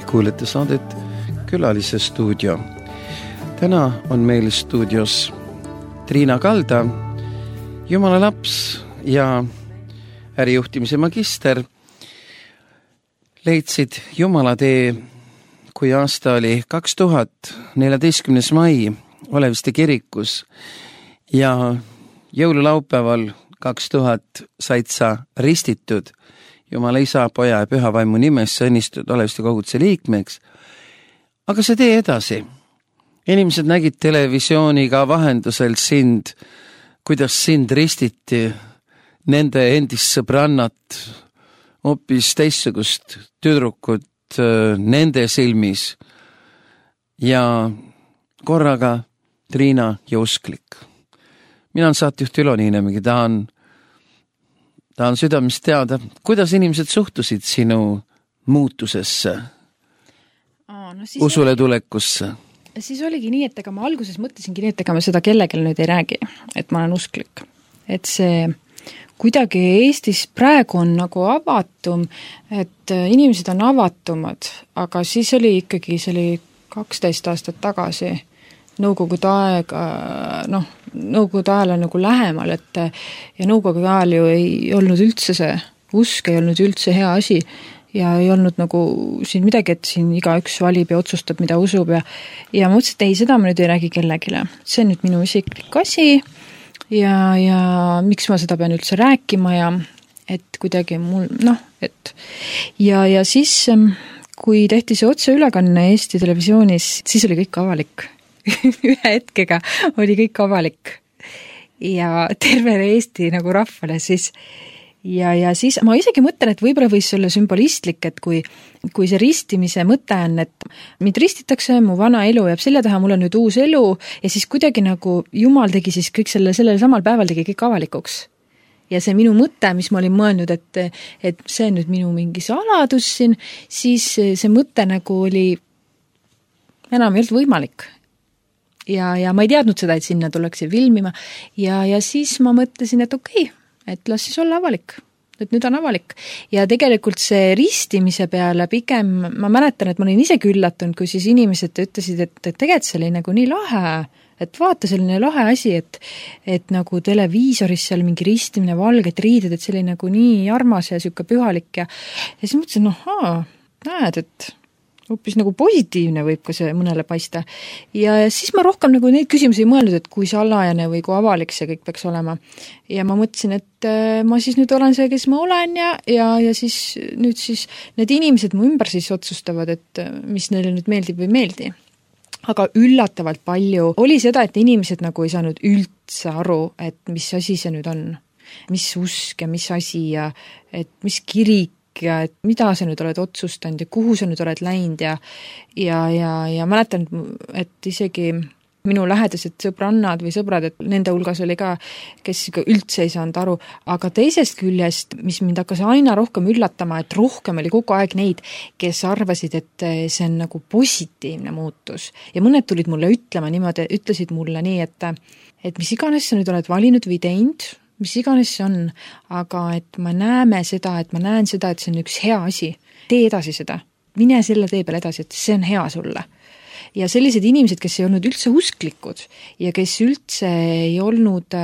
kuulete saadet Külalise stuudio. Täna on meil stuudios Triina Kalda, Jumala laps ja ärijuhtimise magister. Leidsid Jumala tee, kui aasta oli 2014. mai Oleviste kirikus ja jõululaupäeval 2000 said sa ristitud Jumala isa, poja ja püha vaimu nimes, sa õnnistud Oleviste koguduse liikmeks. Aga see tee edasi. Inimesed nägid televisiooniga vahendusel sind, kuidas sind ristiti, nende endist sõbrannat, hoopis teissugust tüdrukut nende silmis ja korraga Triina ja usklik. Mina on saatejuht Ülo Niinemägi, tahan südamest teada, kuidas inimesed suhtusid sinu muutusesse, usule tulekusse? Siis oligi nii, et ega ma alguses mõtlesingi nii, et ega ma seda kellelegi nüüd ei räägi, et ma olen usklik. Et see kuidagi Eestis praegu on nagu avatum, et inimesed on avatumad, aga siis oli ikkagi, see oli 12 aastat tagasi, nõukogude ajal on nagu lähemal, et ja nõukogude ajal ju ei olnud üldse see usk, ei olnud üldse hea asi ja ei olnud nagu siin midagi, et siin igaüks valib ja otsustab, mida usub ja ma mõtlesin, et ei, seda ma nüüd ei räägi kellegile. See on nüüd minu isiklik asi ja miks ma seda pean üldse rääkima ja et kuidagi mul, ja siis, kui tehti see otseülekanne Eesti Televisioonis, siis oli kõik avalik. Ühe hetkega oli kõik avalik ja terve Eesti nagu rahvale siis ja siis ma isegi mõtlen, et võib-olla võis olla sümbolistlik, et kui see ristimise mõte on, et mind ristitakse, mu vana elu jääb selja taha, mul on nüüd uus elu ja siis kuidagi nagu Jumal tegi siis kõik sellel samal päeval tegi kõik avalikuks. Ja see minu mõte, mis ma olin mõelnud, et see on nüüd minu mingi saladus siin, siis see mõte nagu oli enam ei olnud võimalik. Ja ma ei teadnud seda, et sinna tuleks filmima ja siis ma mõtlesin, et okei, et las siis olla avalik, et nüüd on avalik. Ja tegelikult see ristimise peale pigem, ma mäletan, et ma olin isegi üllatunud, kui siis inimesed ütlesid, et tegelikult see oli nagu nii lahe, et vaata selline lahe asi, et nagu televiisoris seal mingi ristimine, valged riided, et see oli nagu nii armas ja siuke pühalik ja siis mõtlesin, näed, et hoopis nagu positiivne võib ka see mõnele paista. Ja siis ma rohkem nagu neid küsimusi ei mõelnud, et kui salajane või kui avalik see kõik peaks olema. Ja ma mõtlesin, et ma siis nüüd olen see, kes ma olen ja siis nüüd siis need inimesed mu ümber siis otsustavad, et mis neile nüüd meeldib või meeldi. Aga üllatavalt palju oli seda, et inimesed nagu ei saanud üldse aru, et mis asi see nüüd on. Mis usk ja mis asi ja et mis kirik ja et mida sa nüüd oled otsustanud ja kuhu sa nüüd oled läinud ja mäletan, et isegi minu lähedased sõbrannad või sõbrad, et nende hulgas oli ka, kes üldse ei saanud aru, aga teisest küljest, mis mind hakkas aina rohkem üllatama, et rohkem oli kogu aeg neid, kes arvasid, et see on nagu positiivne muutus ja mõned tulid mulle ütlema niimoodi, ütlesid mulle nii, et mis iganes sa nüüd oled valinud või teinud, mis iganes see on, aga et ma näen seda, et see on üks hea asi. Tee edasi seda. Mine selle tee peal edasi, et see on hea sulle. Ja sellised inimesed, kes ei olnud üldse usklikud ja kes üldse ei olnud,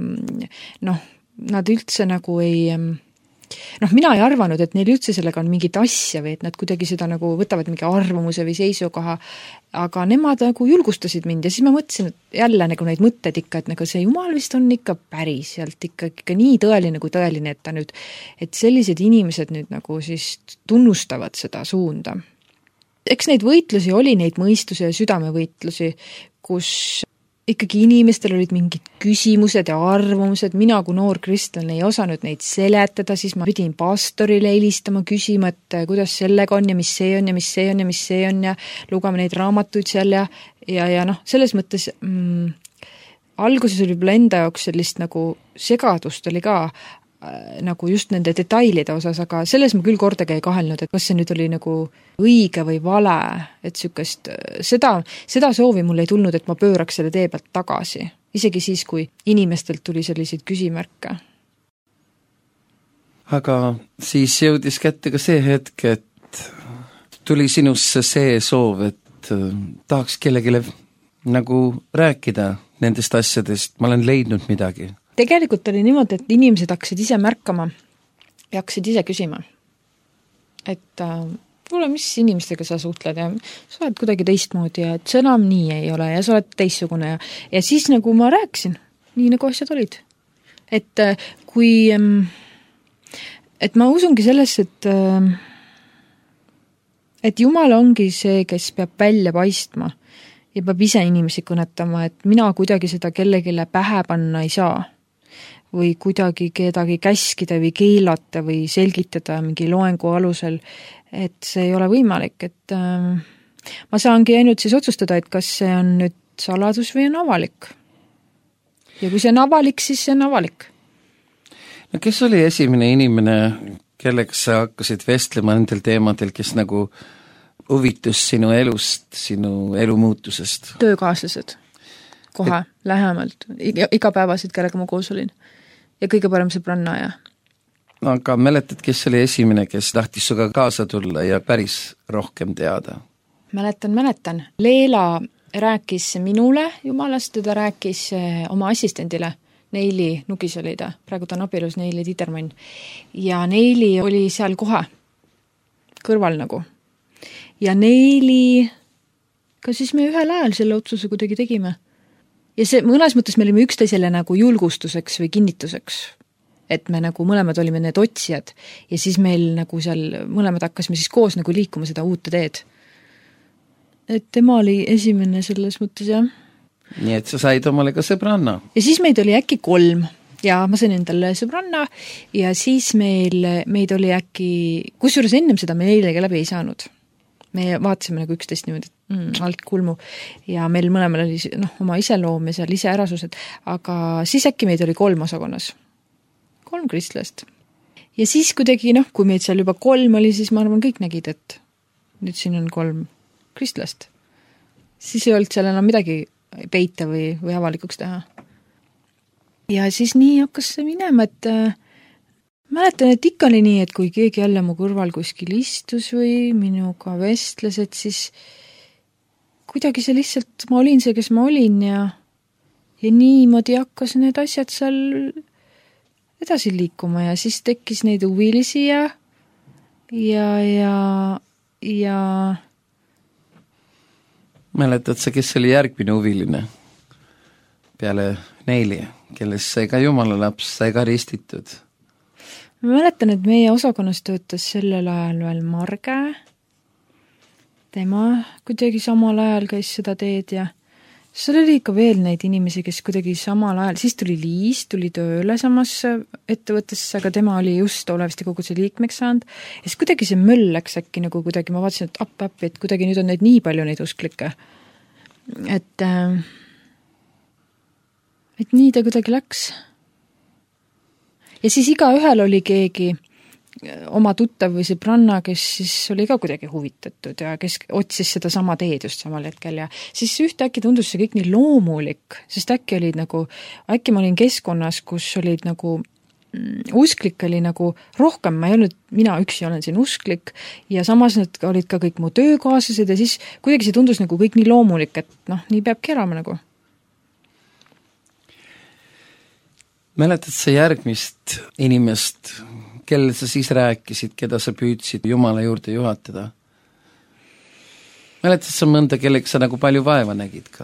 nad üldse nagu ei... mina ei arvanud, et neil üldse sellega on mingit asja või et nad kuidagi seda nagu võtavad mingi arvamuse või seisukoha, aga nemad nagu julgustasid mind ja siis ma mõtlesin, et jälle nagu neid mõtted ikka, et nagu see Jumal vist on ikka päriselt ikka nii tõeline kui tõeline, et ta nüüd, et sellised inimesed nüüd nagu siis tunnustavad seda suunda. Eks neid võitlusi oli, neid mõistuse ja südamevõitlusi, kus ikkagi inimestel olid mingid küsimused ja arvamused, mina kui noor kristlane ei osanud neid seletada, siis ma pidin pastorile helistama, küsima, et kuidas sellega on ja mis see on ja mis see on ja mis see on ja lugema neid raamatuid seal ja selles mõttes alguses oli võib-olla enda jaoks sellist nagu segadust oli ka nagu just nende detailide osas, aga selles ma küll kordagi ei kahelnud, et kas see nüüd oli nagu õige või vale, et seda soovi mul ei tulnud, et ma pööraks selle tee pealt tagasi, isegi siis, kui inimestelt tuli selliseid küsimärke. Aga siis jõudis kätte ka see hetk, et tuli sinusse see soov, et tahaks kellegile nagu rääkida nendest asjadest, ma olen leidnud midagi? Tegelikult oli niimoodi, et inimesed hakkasid ise märkama ja hakkasid ise küsima. Et kuule, mis inimestega sa suhtled ja sa oled kuidagi teistmoodi ja et see enam nii ei ole ja sa oled teistsugune ja siis nagu ma rääkisin, nii nagu asjad olid. Et kui, et ma usungi sellesse, et Jumal ongi see, kes peab välja paistma ja peab ise inimesi kõnetama, et mina kuidagi seda kellegile pähe panna ei saa või kuidagi kedagi käskida või keelata või selgitada mingi loengu alusel, et see ei ole võimalik, et ma saangi ainult siis otsustada, et kas see on nüüd saladus või on avalik. Ja kui see on avalik, siis see on avalik. No kes oli esimene inimene, kellega sa hakkasid vestlema nendel teemadel, kes nagu huvitus sinu elust, sinu elu muutusest? Töökaaslased. Kohe, lähemalt. Igapäevasid, kellega ma koos olin. Ja kõige parem sõbranna ja. Aga mäletad, kes oli esimene, kes tahtis suga kaasa tulla ja päris rohkem teada? Mäletan. Leela rääkis minule Jumalast ja ta rääkis oma assistendile. Neili Nugis oli ta, praegu ta on abielus Neili Tidermann. Ja Neili oli seal kohe, kõrval nagu. Ja Neili, ka siis me ühel ajal selle otsuse kuidagi tegime. Ja see mõnes mõttes me olime üksteisele nagu julgustuseks või kinnituseks, et me nagu mõlemad olime need otsijad ja siis meil nagu seal mõlemad hakkasime siis koos nagu liikuma seda uute teed. Et tema oli esimene selles mõttes, jah. Nii et sa said omale ka sõbranna. Ja siis meid oli äkki 3 ja ma sain endale sõbranna ja siis meid oli äkki, kusjuures ennem seda me neilegi läbi ei saanud. Me vaatasime nagu üksteist niimoodi, alt kulmu ja meil mõlemal oli oma iseloom ja seal iseärasused, aga siis äkki meid oli 3 osakonnas. 3 kristlast. Ja siis kuidagi, kui meid seal juba 3 oli, siis ma arvan, kõik nägid, et nüüd siin on 3 kristlast. Siis ei olnud seal enam midagi peita või avalikuks teha. Ja siis nii hakkas see minema, et mäletan, et ikka oli nii, et kui keegi jälle mu kõrval kuskil istus või minuga vestles, et siis kuidagi see lihtsalt, ma olin see, kes ma olin ja niimoodi hakkas need asjad seal edasi liikuma ja siis tekkis neid huvilisi ja mäletad sa, kes oli järgmine huviline peale Neili, kellest sai ka Jumala laps, sai ka ristitud? Ma mäletan, et meie osakonnas töötas sellel ajal veel Marge. Tema kuidagi samal ajal käis seda teed ja seal oli ikka veel neid inimesi, kes kuidagi samal ajal, siis tuli Liis, tuli tööle samasse ettevõttesse, aga tema oli just olevasti kogu see liikmeks saanud. Ja siis kuidagi see möll läks äkki nagu kuidagi, ma vaatasin, et appi, et kuidagi nüüd on neid nii palju neid usklikke. Et nii ta kuidagi läks. Ja siis igaühel oli keegi oma tuttav või sõbranna, kes siis oli ka kuidagi huvitatud ja kes otsis seda sama teed just samal hetkel ja siis ühtäkki tundus see kõik nii loomulik, sest äkki ma olin keskkonnas, kus olid nagu usklik oli nagu rohkem, mina üksi olen siin usklik ja samas need olid ka kõik mu töökaaslased ja siis kuidagi see tundus nagu kõik nii loomulik, et nii peabki elama nagu. Mäletad sa järgmist inimest, kelle sa siis rääkisid, keda sa püüdsid Jumala juurde juhatada? Mäletad sa mõnda, kellega sa nagu palju vaeva nägid ka?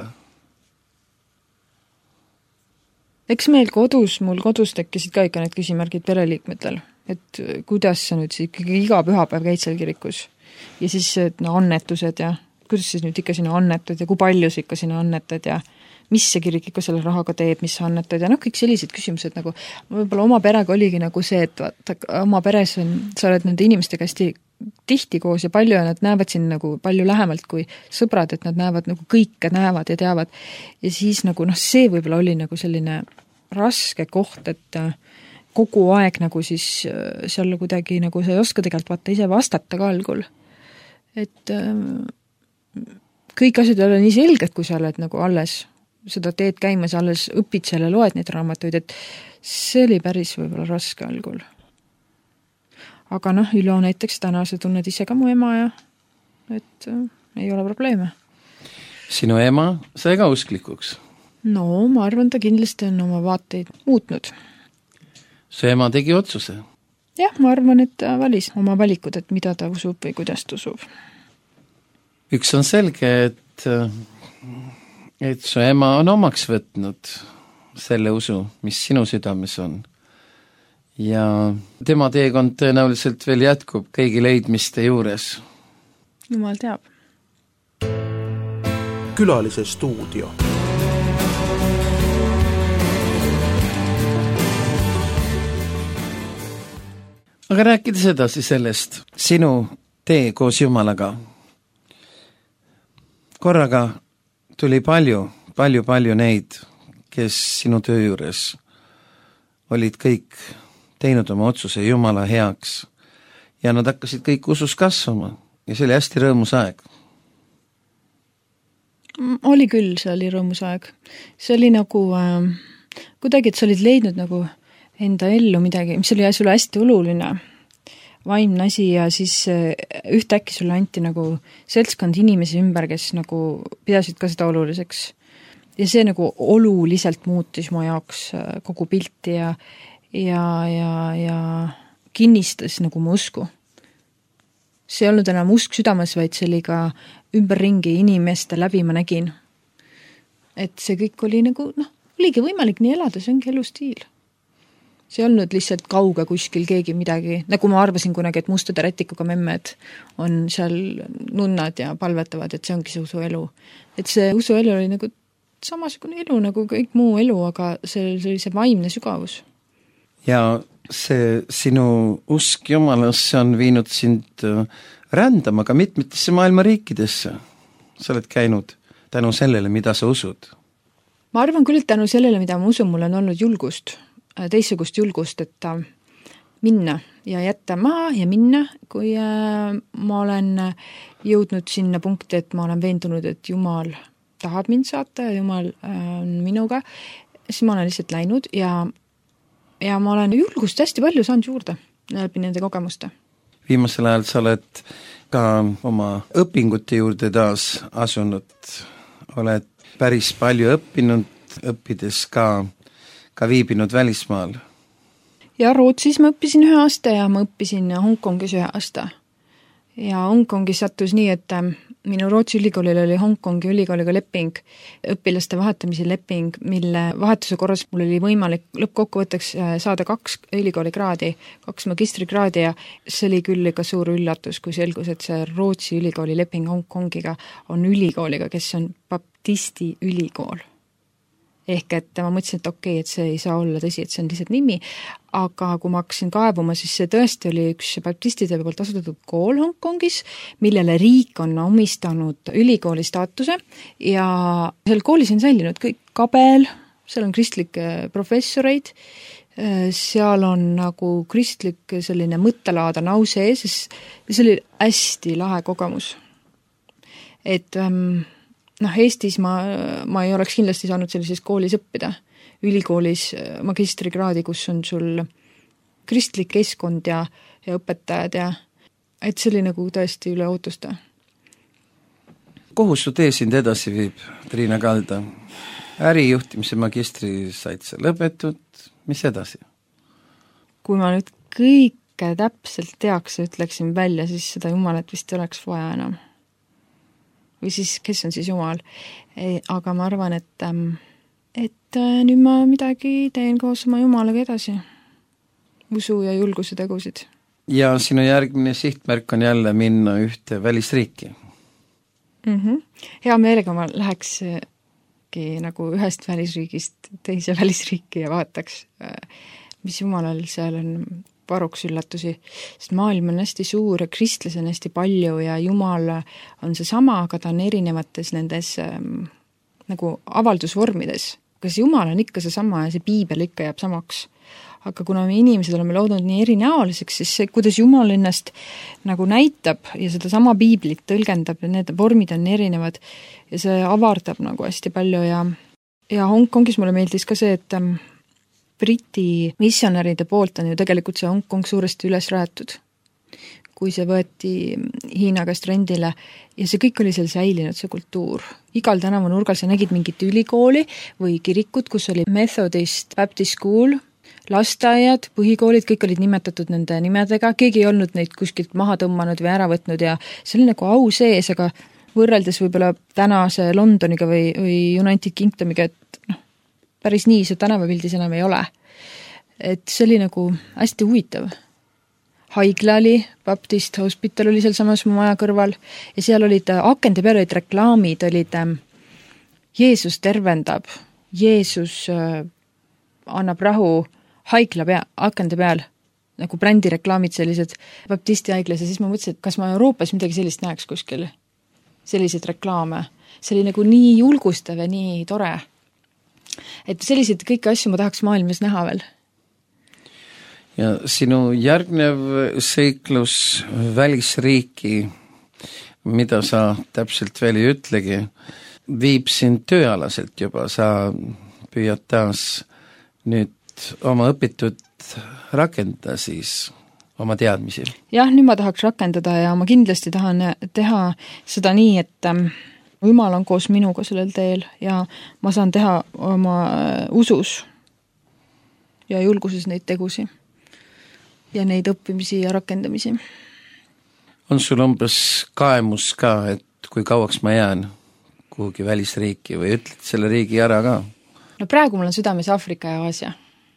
Eks mul kodus tekkisid ka ikka need küsimärgid pereliikmetel, et kuidas sa nüüd ikkagi iga pühapäev käid seal kirikus ja siis annetused ja kuidas siis nüüd ikka sina annetad ja kui palju sa ikka sina annetad ja mis see kirik ikka selle rahaga teeb, mis sa annetad ja kõik sellised küsimused nagu, võib-olla oma perega oligi nagu see, et vaata, oma peres sa oled nende inimestega hästi tihti koos ja palju ja nad näevad siin nagu palju lähemalt kui sõbrad, et nad näevad nagu kõike näevad ja teavad ja siis nagu see võib-olla oli nagu selline raske koht, et kogu aeg nagu siis seal kuidagi nagu sa ei oska tegelikult vaata ise vastata ka algul, et kõik asjad ei ole nii selged, kui sa oled nagu alles seda teed käimas, alles õpid selle, loed neid raamatuid, et see oli päris võib-olla raske algul. Aga Ülo näiteks täna sa tunned ise ka mu ema ja et ei ole probleeme. Sinu ema sai ka usklikuks? No ma arvan, ta kindlasti on oma vaateid muutnud. Su ema tegi otsuse? Jah, ma arvan, et ta valis oma valikud, et mida ta usub või kuidas ta usub. Üks on selge, et su ema on omaks võtnud selle usu, mis sinu südames on. Ja tema teekond tõenäoliselt veel jätkub kõigi leidmiste juures. Jumal teab. Külalise stuudio. Aga rääkides edasi sellest, sinu tee koos Jumalaga. Korraga tuli palju neid, kes sinu töö juures olid kõik teinud oma otsuse Jumala heaks ja nad hakkasid kõik usus kasvama ja see oli hästi rõõmus aeg. Oli küll, see oli rõõmus aeg. See oli nagu kuidagi, et sa olid leidnud nagu enda ellu midagi, mis oli sulle hästi oluline, vaimne asi ja siis ühtäkki sulle anti nagu seltskond inimesi ümber, kes nagu pidasid ka seda oluliseks. Ja see nagu oluliselt muutis mu jaoks kogu pilti ja kinnistas nagu mu usku. See ei olnud enam usk südames, vaid see oli ka ümberringi inimeste läbi ma nägin. Et see kõik oli nagu, oligi võimalik nii elada, see ongi elustiil. See ei olnud lihtsalt kauge kuskil keegi midagi, nagu ma arvasin kunagi, et mustade rätikuga memmed on seal nunnad ja palvetavad, et see ongi see usuelu. Et see usuelu oli nagu samasugune elu nagu kõik muu elu, aga see oli see vaimne sügavus. Ja see sinu usk Jumalasse on viinud sind rändama ka mitmetesse maailma riikidesse. Sa oled käinud tänu sellele, mida sa usud. Ma arvan küll, et tänu sellele, mida ma usun, mul on olnud julgust, teistsugust julgust, et minna ja jätta maa ja minna, kui ma olen jõudnud sinna punkti, et ma olen veendunud, et Jumal tahab mind saata ja Jumal on minuga, siis ma olen lihtsalt läinud ja ma olen julgust hästi palju saanud juurde läbi nende kogemuste. Viimasel ajal sa oled ka oma õpingute juurde taas asunud, oled päris palju õppinud, õppides ka viibinud välismaal. Ja Rootsis ma õppisin 1 aasta ja ma õppisin Hongkongis 1 aasta. Ja Hongkongis sattus nii, et minu Rootsi ülikoolil oli Hongkongi ülikooliga leping, õpilaste vahetamise leping, mille vahetuse korras mul oli võimalik lõppkokkuvõtteks saada 2 ülikoolikraadi, 2 magistrikraadi ja see oli küll ikka suur üllatus, kui selgus, et see Rootsi ülikooli leping Hongkongiga on ülikooliga, kes on baptisti ülikool. Ehk et ma mõtlesin, et okei, et see ei saa olla tõsi, et see on lihtsalt nimi, aga kui ma hakkasin kaevuma, siis see tõesti oli üks baptistide poolt asutatud kool Hongkongis, millele riik on omistanud ülikooli staatuse ja seal koolis on säilinud kõik kabel, seal on kristlikke professoreid, seal on nagu kristlik selline mõttelaada nause ees, see oli hästi lahe kogemus. Et Eestis ma ei oleks kindlasti saanud sellises koolis õppida. Ülikoolis magistrikraadi, kus on sul kristlik keskkond ja õpetajad ja et see oli nagu tõesti üle ootuste. Kuhu su tee sind edasi viib, Triina Kalda? Ärijuhtimise magistri said sa lõpetud, mis edasi? Kui ma nüüd kõike täpselt teaks ja ütleksin välja, siis seda Jumalat vist ei oleks vaja enam. Või siis, kes on siis Jumal. Aga ma arvan, et nüüd ma midagi teen koos oma Jumalaga edasi. Usu ja julguse tegusid. Ja sinu järgmine sihtmärk on jälle minna ühte välisriiki? Hea meelega ma lähekski nagu ühest välisriigist teise välisriiki ja vaataks, mis Jumalal seal on varuks üllatusi, sest maailm on hästi suur ja kristlasi on hästi palju ja Jumal on see sama, aga ta on erinevates nendes nagu avaldusvormides. Kas Jumal on ikka see sama ja see piibel ikka jääb samaks? Aga kuna me inimesed oleme loodud nii erinäoliseks, siis see, kuidas Jumal ennast nagu näitab ja seda sama piiblit tõlgendab ja need vormid on erinevad ja see avardab nagu hästi palju ja Hongkongis mulle meeldis ka see, et Briti missionäride poolt on ju tegelikult see Hongkong suuresti üles rajatud. kui see võeti Hiina käest rendile ja see kõik oli seal säilinud, see kultuur. Igal tänavanurgal sa nägid mingit ülikooli või kirikut, kus oli Methodist Baptist School, lasteaiad, põhikoolid, kõik olid nimetatud nende nimedega, keegi ei olnud neid kuskilt maha tõmmanud või ära võtnud ja see oli nagu au sees, aga võrreldes võib-olla tänase Londoniga või United Kingdomiga, et päris nii see tänavapildis enam ei ole. Et see oli nagu hästi huvitav. Haigla oli, Baptist Hospital oli seal samas mu maja kõrval ja seal olid akende peal olid reklaamid, olid Jeesus tervendab, Jeesus annab rahu haigla akende peal, nagu brändireklaamid sellised Baptisti haiglas ja siis ma mõtlesin, et kas ma Euroopas midagi sellist näeks kuskil, selliseid reklaame. See oli nagu nii julgustav ja nii tore. Et selliseid kõiki asju ma tahaks maailmas näha veel. Ja sinu järgnev seiklus välisriiki, mida sa täpselt veel ei ütlegi, viib sind tööalaselt juba, sa püüad taas nüüd oma õpitud rakendada siis oma teadmisi. Jah, nüüd ma tahaks rakendada ja ma kindlasti tahan teha seda nii, et Jumal on koos minuga sellel teel ja ma saan teha oma usus ja julguses neid tegusi ja neid õppimisi ja rakendamisi. On sul umbes kaemus ka, et kui kauaks ma jään kuhugi välisriiki või ütled selle riigi ära ka? No praegu mul on südames Aafrika ja Aasia.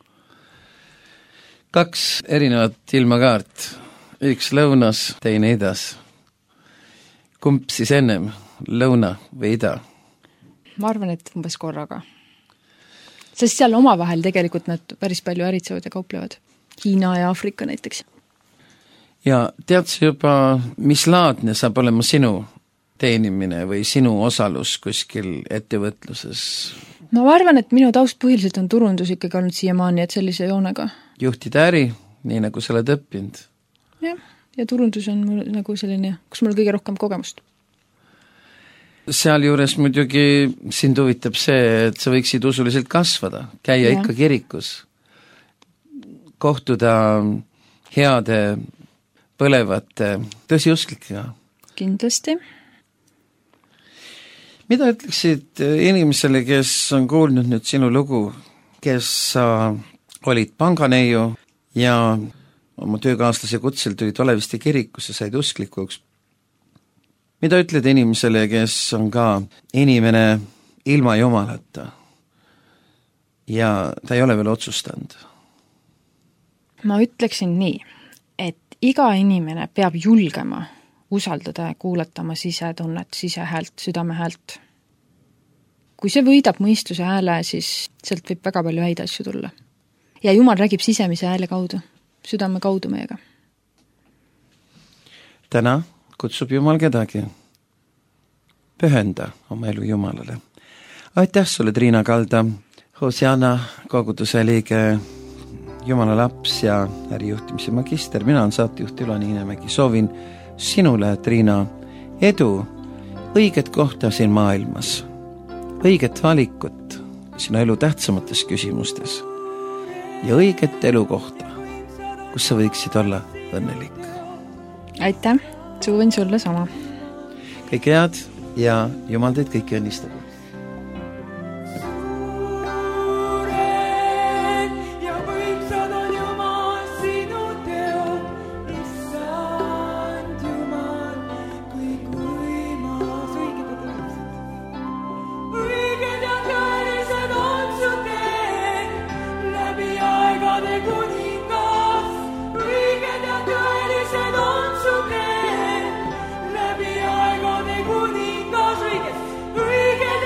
2 erinevat ilmakaart, üks lõunas, teine idas. Kumb siis ennem, lõuna või ida? Ma arvan, et umbes korraga. Sest seal omavahel tegelikult nad päris palju äritsevad ja kauplevad. Hiina ja Aafrika näiteks. Ja tead sa juba, mis laadne saab olema sinu teenimine või sinu osalus kuskil ettevõtluses? Ma arvan, et minu taust põhiliselt on turundus ikkagi olnud siiamaani, et sellise joonega. Juhtida äri, nii nagu sa oled õppinud. Ja turundus on mul nagu selline, kus mul kõige rohkem kogemust. Seal juures muidugi sind huvitab see, et sa võiksid usuliselt kasvada, käia ikka kirikus, kohtuda heade, põlevate tõsiusklikega. Kindlasti. Mida ütleksid inimesele, kes on kuulnud nüüd sinu lugu, kes sa olid panganeiu ja oma töökaaslase kutsel tulid Olevisti kirikusse, said usklikuks? Mida ütled inimesele, kes on ka inimene ilma Jumalata ja ta ei ole veel otsustanud? Ma ütleksin nii, et iga inimene peab julgema usaldada ja kuulata oma sisetunnet, sisehäält, südamehäält. Kui see võidab mõistuse hääle, siis sealt võib väga palju häid asju tulla. Ja Jumal räägib sisemise hääle kaudu, südame kaudu meiega. Täna kutsub Jumal kedagi. Pühenda oma elu Jumalale. Aitäh sulle, Triina Kalda, Hosianna koguduse liige, Jumala laps ja ärijuhtimise magister. Mina olen saatejuht Ülo Niinemägi. Soovin sinule, Triina, edu, õiget kohta siin maailmas, õiget valikut sinu elu tähtsamates küsimustes ja õiget elukohta, kus sa võiksid olla õnnelik. Aitäh, soovin sulle sama. Kõike head ja Jumal teid kõiki õnnistab. Õiged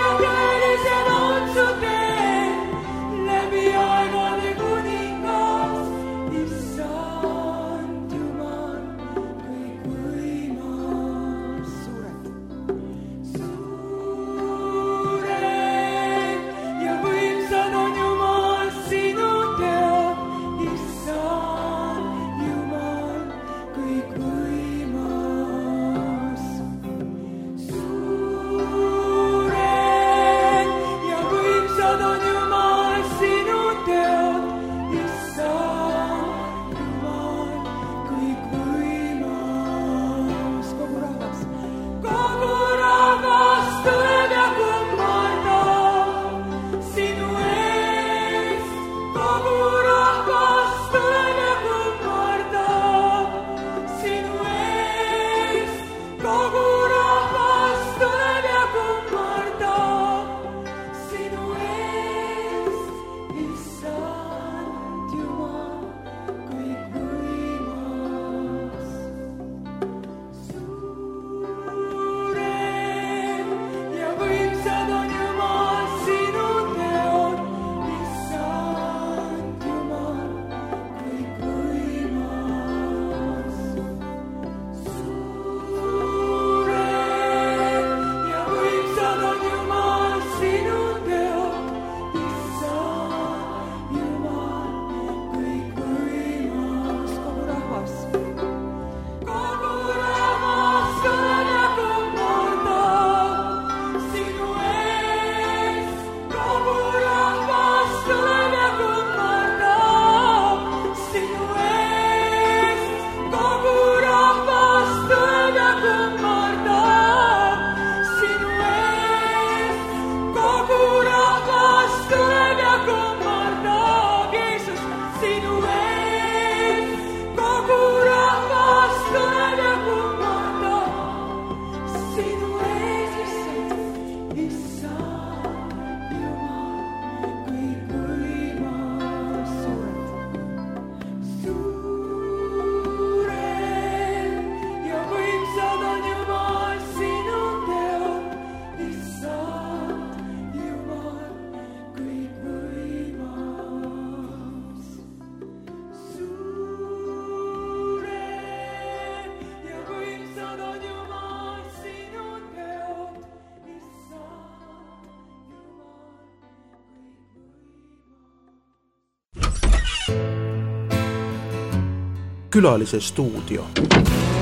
Külalise stuudio.